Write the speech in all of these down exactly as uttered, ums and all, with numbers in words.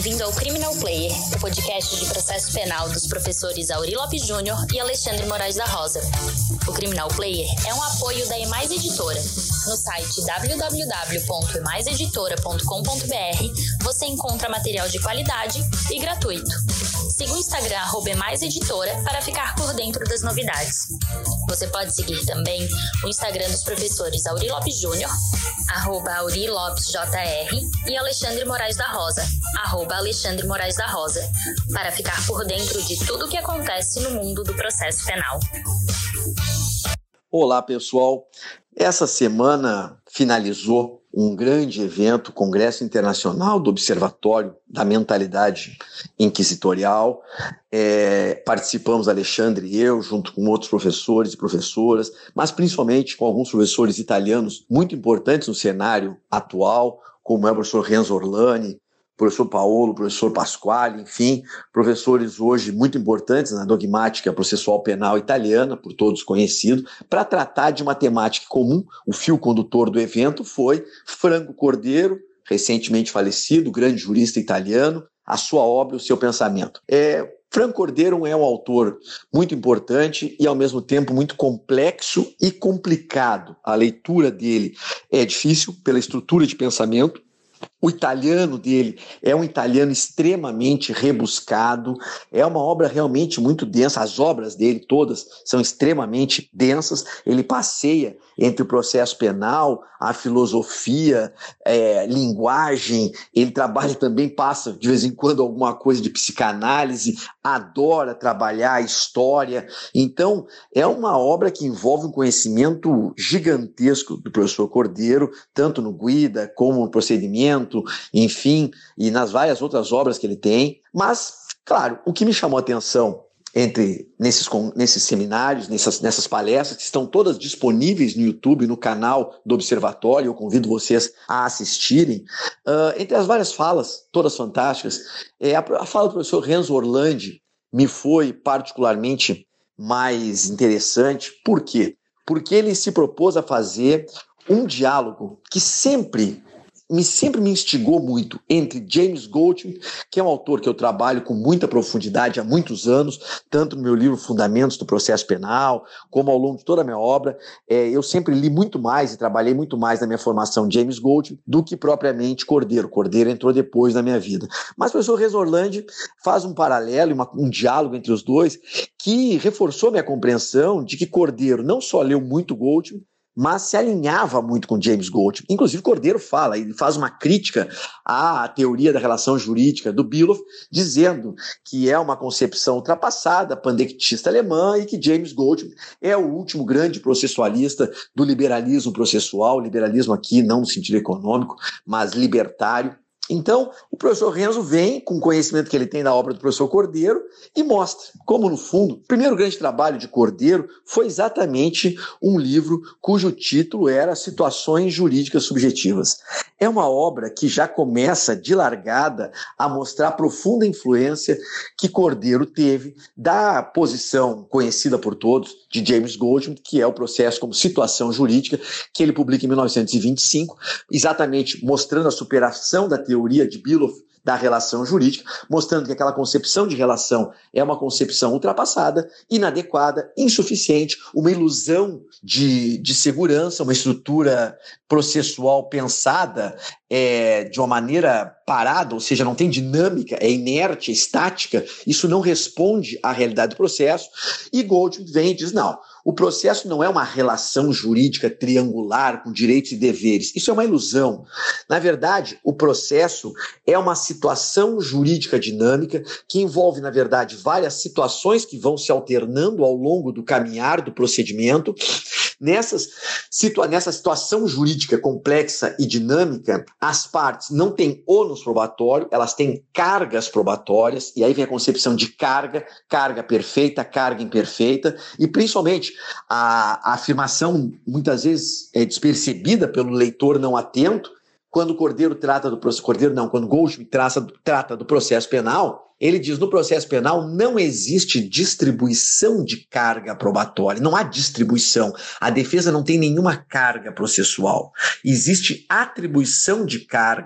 Bem-vindo ao Criminal Player, o podcast de processo penal dos professores Aurí Lopes Júnior e Alexandre Moraes da Rosa. O Criminal Player é um apoio da Emais Editora. No site w w w ponto emais editora ponto com ponto b r você encontra material de qualidade e gratuito. Siga o Instagram arroba emais editora para ficar por dentro das novidades. Você pode seguir também o Instagram dos professores Aurí Lopes Júnior, arroba Aurí Lopes J R, e Alexandre Moraes da Rosa, arroba Alexandre Moraes da Rosa, para ficar por dentro de tudo o que acontece no mundo do processo penal. Olá, pessoal. Essa semana finalizou um grande evento, o Congresso Internacional do Observatório da Mentalidade Inquisitorial. É, participamos, Alexandre e eu, junto com outros professores e professoras, mas principalmente com alguns professores italianos muito importantes no cenário atual, como é o professor Renzo Orlani, professor Paolo, professor Pasquale, enfim, professores hoje muito importantes na dogmática processual penal italiana, por todos conhecido, para tratar de uma temática comum. O fio condutor do evento foi Franco Cordeiro, recentemente falecido, grande jurista italiano, a sua obra, o seu pensamento. É, Franco Cordeiro é um autor muito importante e, ao mesmo tempo, muito complexo e complicado. A leitura dele é difícil pela estrutura de pensamento. O italiano dele é um italiano extremamente rebuscado, é uma obra realmente muito densa, as obras dele todas são extremamente densas, ele passeia entre o processo penal, a filosofia, é, linguagem, ele trabalha também, passa de vez em quando alguma coisa de psicanálise, adora trabalhar a história, então é uma obra que envolve um conhecimento gigantesco do professor Cordeiro, tanto no Guida como no procedimento, enfim, e nas várias outras obras que ele tem. Mas, claro, o que me chamou a atenção entre nesses, nesses seminários, nessas, nessas palestras, que estão todas disponíveis no YouTube, no canal do Observatório, eu convido vocês a assistirem, uh, entre as várias falas, todas fantásticas, é a, a fala do professor Renzo Orlandi me foi particularmente mais interessante. Por quê? Porque ele se propôs a fazer um diálogo que sempre... Me, sempre me instigou muito entre James Goldman, que é um autor que eu trabalho com muita profundidade há muitos anos, tanto no meu livro Fundamentos do Processo Penal, como ao longo de toda a minha obra. É, eu sempre li muito mais e trabalhei muito mais na minha formação James Goldman do que propriamente Cordeiro. Cordeiro entrou depois na minha vida. Mas o professor Renzo Orlandi faz um paralelo, uma, um diálogo entre os dois, que reforçou minha compreensão de que Cordeiro não só leu muito Goldman, mas se alinhava muito com James Goldman. Inclusive, Cordeiro fala, ele faz uma crítica à teoria da relação jurídica do Bülow, dizendo que é uma concepção ultrapassada, pandectista alemã, e que James Goldman é o último grande processualista do liberalismo processual, liberalismo aqui não no sentido econômico, mas libertário. Então, o professor Renzo vem com o conhecimento que ele tem da obra do professor Cordeiro e mostra como, no fundo, o primeiro grande trabalho de Cordeiro foi exatamente um livro cujo título era Situações Jurídicas Subjetivas. É uma obra que já começa de largada a mostrar a profunda influência que Cordeiro teve da posição conhecida por todos de James Goldman, que é o processo como situação jurídica, que ele publica em mil novecentos e vinte e cinco, exatamente mostrando a superação da teoria de Bülow da relação jurídica, mostrando que aquela concepção de relação é uma concepção ultrapassada, inadequada, insuficiente, uma ilusão de, de segurança, uma estrutura processual pensada é, de uma maneira parada, ou seja, não tem dinâmica, é inerte, é estática, isso não responde à realidade do processo, e Goldman vem e diz, não, o processo não é uma relação jurídica triangular com direitos e deveres. Isso é uma ilusão. Na verdade, o processo é uma situação jurídica dinâmica que envolve, na verdade, várias situações que vão se alternando ao longo do caminhar do procedimento. Nessas situa- nessa situação jurídica complexa e dinâmica, as partes não têm ônus probatório, elas têm cargas probatórias, e aí vem a concepção de carga, carga perfeita, carga imperfeita, e principalmente a, a afirmação, muitas vezes é despercebida pelo leitor não atento, quando o Cordeiro trata do processo, Cordeiro não, quando Goldman trata, trata do processo penal, ele diz, no processo penal não existe distribuição de carga probatória, não há distribuição, a defesa não tem nenhuma carga processual, existe atribuição de carga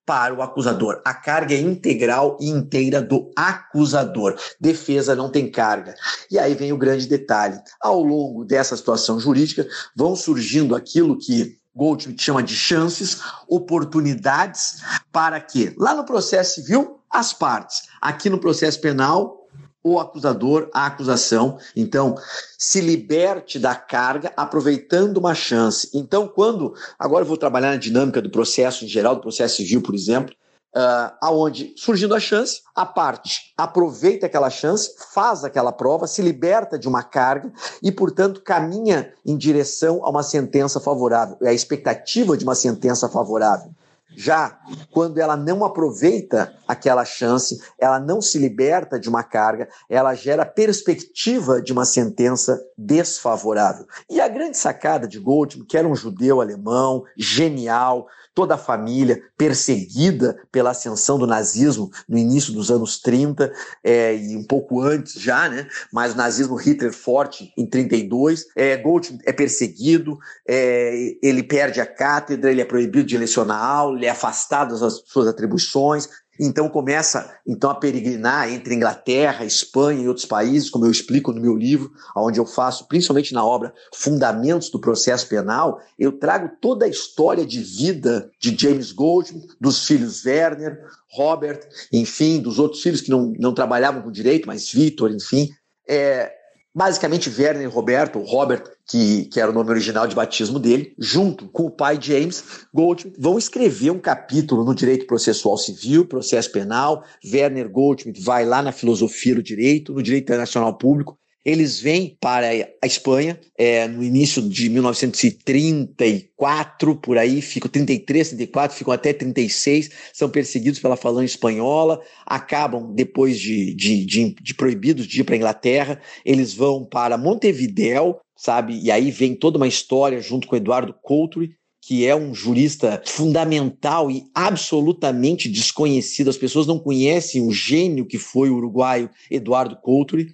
para o acusador. A carga é integral e inteira do acusador. Defesa não tem carga. E aí vem o grande detalhe. Ao longo dessa situação jurídica, vão surgindo aquilo que Goldschmidt chama de chances, oportunidades, para que, lá no processo civil, as partes. Aqui no processo penal, o acusador, a acusação. Então, se liberte da carga aproveitando uma chance. Então, quando... Agora eu vou trabalhar na dinâmica do processo em geral, do processo civil, por exemplo, uh, aonde, surgindo a chance, a parte aproveita aquela chance, faz aquela prova, se liberta de uma carga e, portanto, caminha em direção a uma sentença favorável, a expectativa de uma sentença favorável. Já quando ela não aproveita aquela chance, ela não se liberta de uma carga, ela gera perspectiva de uma sentença desfavorável. E a grande sacada de Goldschmidt, que era um judeu alemão, genial, toda a família perseguida pela ascensão do nazismo no início dos anos trinta, é, e um pouco antes já, né? Mas o nazismo Hitler forte em trinta e dois, é, Goldschmidt é perseguido, é, ele perde a cátedra, ele é proibido de lecionar aula, ele é afastado das suas atribuições. Então começa então a peregrinar entre Inglaterra, Espanha e outros países, como eu explico no meu livro, onde eu faço, principalmente na obra Fundamentos do Processo Penal, eu trago toda a história de vida de James Goldschmidt, dos filhos Werner, Robert, enfim, dos outros filhos que não, não trabalhavam com direito, mas Victor, enfim, é, basicamente Werner e Roberto, Robert, que, que era o nome original de batismo dele, junto com o pai James Goldschmidt, vão escrever um capítulo no direito processual civil, processo penal. Werner Goldschmidt vai lá na filosofia do direito, no direito internacional público. Eles vêm para a Espanha é, no início de mil novecentos e trinta e quatro, por aí, ficam trinta e três, trinta e quatro, ficam até trinta e seis, são perseguidos pela falange espanhola, acabam, depois de, de, de, de proibidos de ir para a Inglaterra, eles vão para Montevidéu, sabe? E aí vem toda uma história junto com Eduardo Couturi, que é um jurista fundamental e absolutamente desconhecido. As pessoas não conhecem o gênio que foi o uruguaio Eduardo Couturi.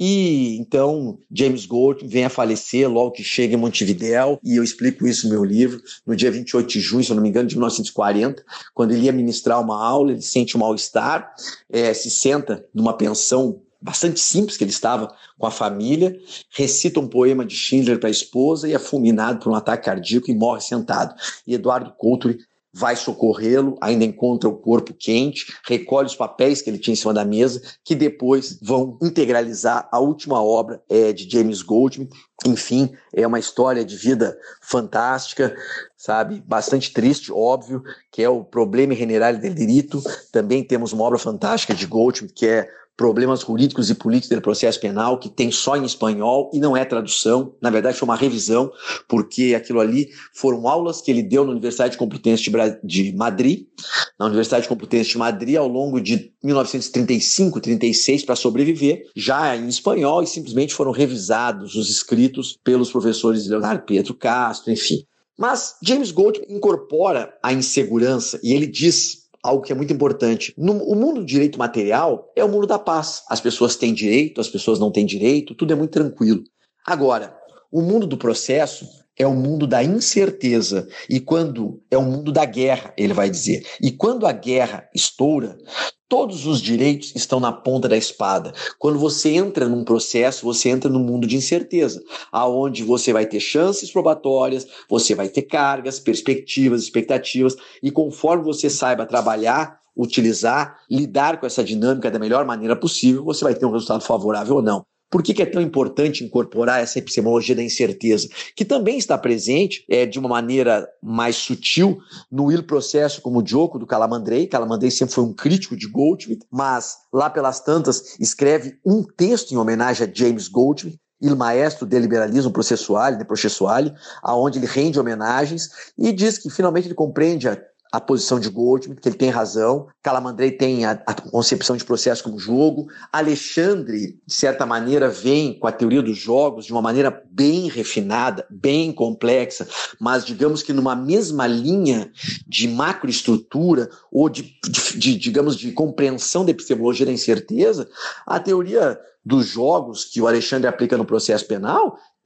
E então James Goldschmidt vem a falecer logo que chega em Montevidéu, e eu explico isso no meu livro, no dia vinte e oito de junho, se eu não me engano, de mil novecentos e quarenta, quando ele ia ministrar uma aula, ele sente um mal-estar, é, se senta numa pensão bastante simples, que ele estava com a família, recita um poema de Schindler para a esposa e é fulminado por um ataque cardíaco e morre sentado. E Eduardo Couturi vai socorrê-lo, ainda encontra o corpo quente, recolhe os papéis que ele tinha em cima da mesa, que depois vão integralizar a última obra é, de James Goldschmidt. Enfim, é uma história de vida fantástica, sabe? Bastante triste, óbvio, que é o Problema Generale del Diritto. Também temos uma obra fantástica de Goldschmidt, que é Problemas Jurídicos e Políticos do Processo Penal, que tem só em espanhol e não é tradução, na verdade foi uma revisão, porque aquilo ali foram aulas que ele deu na Universidade Complutense de, Bra- de Madrid, na Universidade Complutense de Madrid ao longo de mil novecentos e trinta e cinco, trinta e seis para sobreviver, já em espanhol, e simplesmente foram revisados os escritos pelos professores Leonardo Pietro Castro, enfim. Mas James Goldschmidt incorpora a insegurança e ele diz algo que é muito importante. No, o mundo do direito material é o mundo da paz. As pessoas têm direito, as pessoas não têm direito, tudo é muito tranquilo. Agora, o mundo do processo é o mundo da incerteza, e quando é o mundo da guerra, ele vai dizer. E quando a guerra estoura, todos os direitos estão na ponta da espada. Quando você entra num processo, você entra num mundo de incerteza, aonde você vai ter chances probatórias, você vai ter cargas, perspectivas, expectativas, e conforme você saiba trabalhar, utilizar, lidar com essa dinâmica da melhor maneira possível, você vai ter um resultado favorável ou não. Por que que é tão importante incorporar essa epistemologia da incerteza? Que também está presente é, de uma maneira mais sutil no Il Processo como Gioco, do Calamandrei. Calamandrei sempre foi um crítico de Goldschmidt, mas lá pelas tantas escreve um texto em homenagem a James Goldschmidt, Il Maestro del Liberalismo Processuale, né, Processuale, aonde ele rende homenagens e diz que finalmente ele compreende a a posição de Goldschmidt, que ele tem razão. Calamandrei tem a, a concepção de processo como jogo. Alexandre, de certa maneira, vem com a teoria dos jogos de uma maneira bem refinada, bem complexa, mas digamos que numa mesma linha de macroestrutura ou de, de, de digamos, de compreensão da epistemologia da incerteza. A teoria dos jogos que o Alexandre aplica no processo penal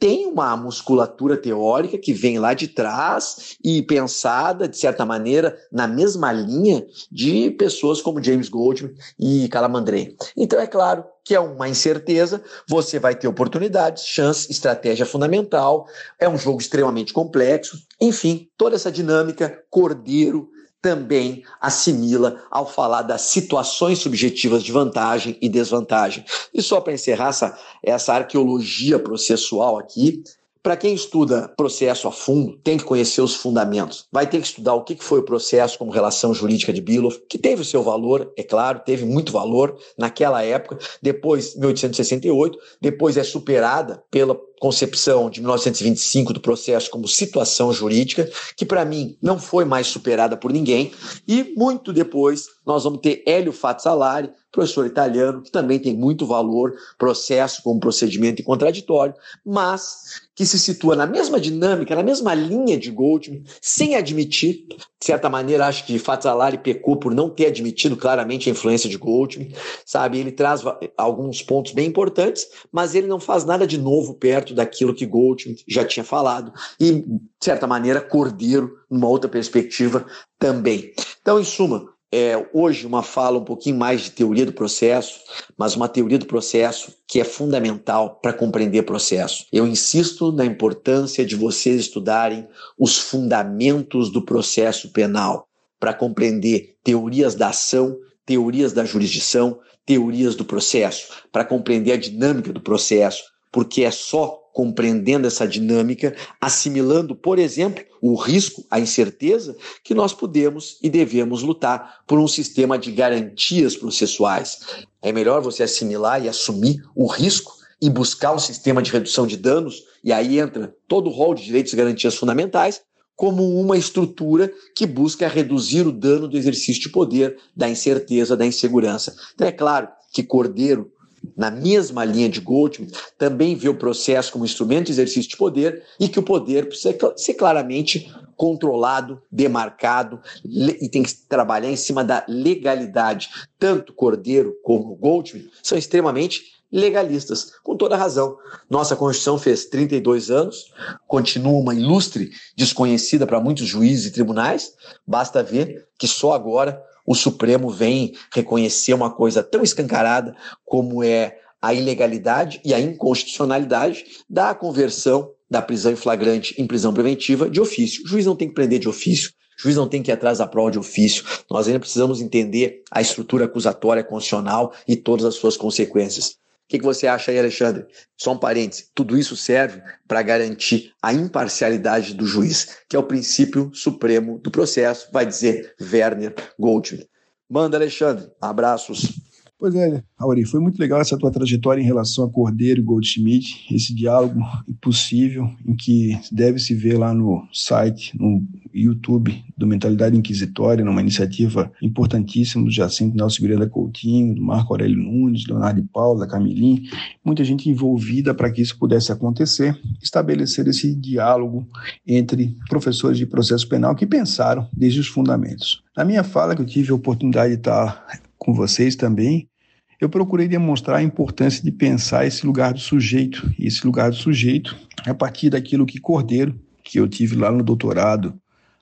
tem uma musculatura teórica que vem lá de trás e pensada, de certa maneira, na mesma linha de pessoas como James Goldman e Calamandrei. Então, é claro que é uma incerteza, você vai ter oportunidades, chance, estratégia fundamental, é um jogo extremamente complexo, enfim, toda essa dinâmica, Cordeiro também assimila ao falar das situações subjetivas de vantagem e desvantagem. E só para encerrar essa, essa arqueologia processual aqui, para quem estuda processo a fundo, tem que conhecer os fundamentos. Vai ter que estudar o que foi o processo como relação jurídica de Beloff, que teve o seu valor, é claro, teve muito valor naquela época, depois, mil oitocentos e sessenta e oito, depois é superada pela concepção de mil novecentos e vinte e cinco do processo como situação jurídica, que para mim não foi mais superada por ninguém, e muito depois nós vamos ter Hélio Fazzolari, professor italiano, que também tem muito valor, processo como procedimento e contraditório, mas que se situa na mesma dinâmica, na mesma linha de Goldman, sem admitir, de certa maneira, acho que Fazzolari pecou por não ter admitido claramente a influência de Goldman, sabe? Ele traz alguns pontos bem importantes, mas ele não faz nada de novo perto daquilo que Goldman já tinha falado, e, de certa maneira, Cordeiro, numa outra perspectiva, também. Então, em suma, É, hoje uma fala um pouquinho mais de teoria do processo, mas uma teoria do processo que é fundamental para compreender processo. Eu insisto na importância de vocês estudarem os fundamentos do processo penal para compreender teorias da ação, teorias da jurisdição, teorias do processo, para compreender a dinâmica do processo, porque é só compreendendo essa dinâmica, assimilando, por exemplo, o risco, a incerteza, que nós podemos e devemos lutar por um sistema de garantias processuais. É melhor você assimilar e assumir o risco e buscar um sistema de redução de danos, e aí entra todo o rol de direitos e garantias fundamentais, como uma estrutura que busca reduzir o dano do exercício de poder, da incerteza, da insegurança. Então é claro que Cordeiro, na mesma linha de Goldman, também vê o processo como instrumento de exercício de poder e que o poder precisa ser claramente controlado, demarcado e tem que trabalhar em cima da legalidade. Tanto Cordeiro como Goldman são extremamente legalistas, com toda razão. Nossa Constituição fez trinta e dois anos, continua uma ilustre desconhecida para muitos juízes e tribunais, basta ver que só agora o Supremo vem reconhecer uma coisa tão escancarada como é a ilegalidade e a inconstitucionalidade da conversão da prisão em flagrante em prisão preventiva de ofício. O juiz não tem que prender de ofício, o juiz não tem que ir atrás da prova de ofício. Nós ainda precisamos entender a estrutura acusatória constitucional e todas as suas consequências. O que, que você acha aí, Alexandre? Só um parêntese. Tudo isso serve para garantir a imparcialidade do juiz, que é o princípio supremo do processo, vai dizer Werner Goldman. Manda, Alexandre. Abraços. Pois é, Auri, foi muito legal essa tua trajetória em relação a Cordeiro e Goldschmidt, esse diálogo impossível em que deve se ver lá no site, no YouTube do Mentalidade Inquisitória, numa iniciativa importantíssima do Jacinto Nelson Miranda Coutinho, do Marco Aurélio Nunes, do Leonardo de Paula, da Camilim, muita gente envolvida para que isso pudesse acontecer, estabelecer esse diálogo entre professores de processo penal que pensaram desde os fundamentos. Na minha fala, que eu tive a oportunidade de estar com vocês também, eu procurei demonstrar a importância de pensar esse lugar do sujeito, e esse lugar do sujeito a partir daquilo que Cordeiro, que eu tive lá no doutorado,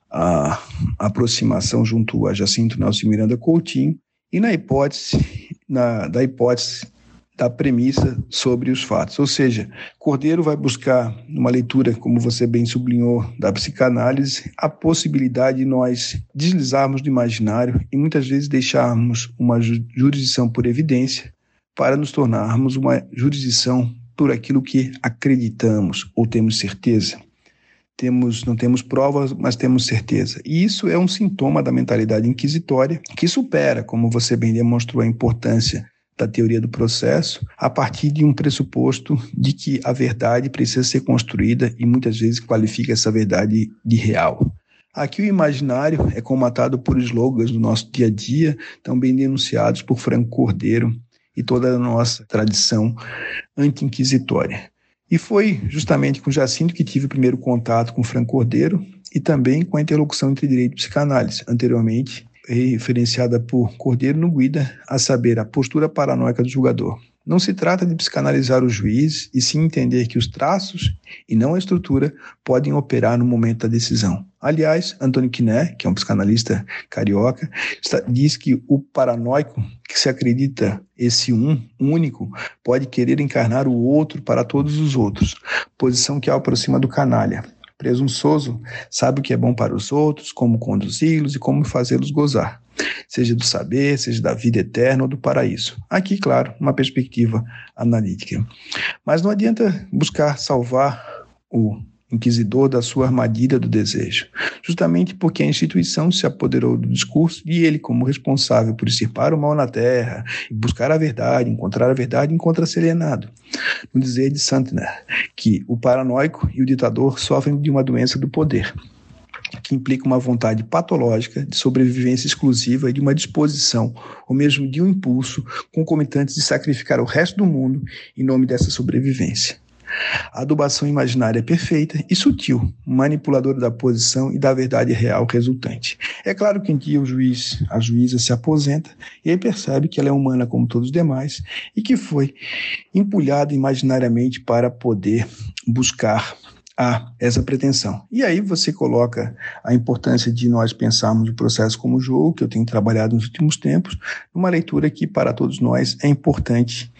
a aproximação junto a Jacinto Nelson Miranda Coutinho, e na hipótese, na, da hipótese da premissa sobre os fatos. Ou seja, Cordeiro vai buscar, numa leitura, como você bem sublinhou, da psicanálise, a possibilidade de nós deslizarmos do imaginário e muitas vezes deixarmos uma jurisdição por evidência para nos tornarmos uma jurisdição por aquilo que acreditamos ou temos certeza. Temos, não temos provas, mas temos certeza. E isso é um sintoma da mentalidade inquisitória que supera, como você bem demonstrou, a importância da teoria do processo, a partir de um pressuposto de que a verdade precisa ser construída e muitas vezes qualifica essa verdade de real. Aqui o imaginário é comatado por slogans do nosso dia a dia, também denunciados por Franco Cordeiro e toda a nossa tradição anti-inquisitória. E foi justamente com Jacinto que tive o primeiro contato com Franco Cordeiro e também com a interlocução entre direito e psicanálise, anteriormente referenciada por Cordeiro no Guida, a saber, a postura paranoica do julgador. Não se trata de psicanalizar o juiz, e sim entender que os traços, e não a estrutura, podem operar no momento da decisão. Aliás, Antônio Quiné, que é um psicanalista carioca, está, diz que o paranoico, que se acredita esse um, único, pode querer encarnar o outro para todos os outros, posição que o aproxima do canalha. Presunçoso sabe o que é bom para os outros, como conduzi-los e como fazê-los gozar, seja do saber, seja da vida eterna ou do paraíso. Aqui, claro, uma perspectiva analítica. Mas não adianta buscar salvar o inquisidor da sua armadilha do desejo, justamente porque a instituição se apoderou do discurso e ele, como responsável por extirpar o mal na terra e buscar a verdade, encontrar a verdade, encontra-se alienado. No dizer de Santner, que o paranoico e o ditador sofrem de uma doença do poder, que implica uma vontade patológica de sobrevivência exclusiva e de uma disposição, ou mesmo de um impulso, concomitante de sacrificar o resto do mundo em nome dessa sobrevivência. A adubação imaginária é perfeita e sutil, manipuladora da posição e da verdade real resultante. É claro que em que o juiz, a juíza se aposenta e aí percebe que ela é humana como todos os demais e que foi empulhada imaginariamente para poder buscar a essa pretensão. E aí você coloca a importância de nós pensarmos o processo como jogo, que eu tenho trabalhado nos últimos tempos, numa leitura que para todos nós é importante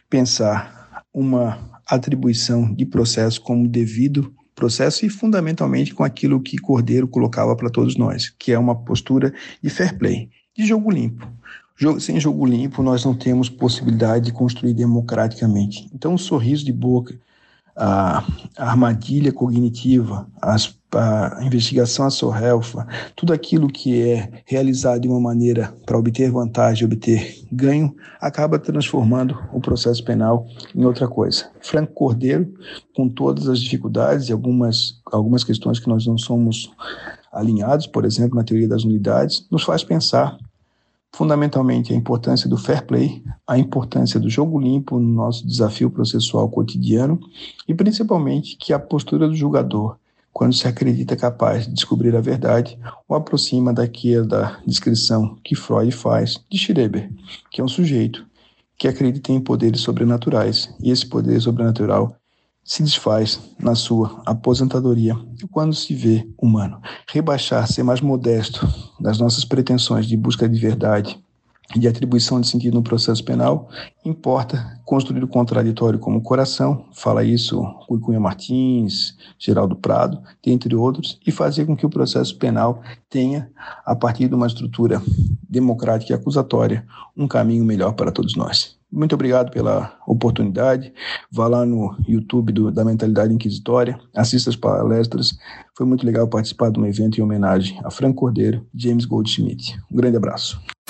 pensar uma atribuição de processo como devido processo e fundamentalmente com aquilo que Cordeiro colocava para todos nós, que é uma postura de fair play, de jogo limpo. Jogo, sem jogo limpo nós não temos possibilidade de construir democraticamente. Então o sorriso de boca, a, a armadilha cognitiva, as, a investigação à sorrelfa, tudo aquilo que é realizado de uma maneira para obter vantagem, obter ganho, acaba transformando o processo penal em outra coisa. Franco Cordeiro, com todas as dificuldades e algumas, algumas questões que nós não somos alinhados, por exemplo, na teoria das nulidades, nos faz pensar fundamentalmente a importância do fair play, a importância do jogo limpo no nosso desafio processual cotidiano e principalmente que a postura do julgador, quando se acredita capaz de descobrir a verdade, o aproxima daquela descrição que Freud faz de Schreber, que é um sujeito que acredita em poderes sobrenaturais e esse poder sobrenatural se desfaz na sua aposentadoria quando se vê humano. Rebaixar, ser mais modesto das nossas pretensões de busca de verdade e de atribuição de sentido no processo penal, importa construir o contraditório como coração, fala isso Rui Cunha Martins, Geraldo Prado, dentre outros, e fazer com que o processo penal tenha, a partir de uma estrutura democrática e acusatória, um caminho melhor para todos nós. Muito obrigado pela oportunidade. Vá lá no YouTube do, da Mentalidade Inquisitória, assista as palestras. Foi muito legal participar de um evento em homenagem a Franco Cordeiro e James Goldsmith. Um grande abraço.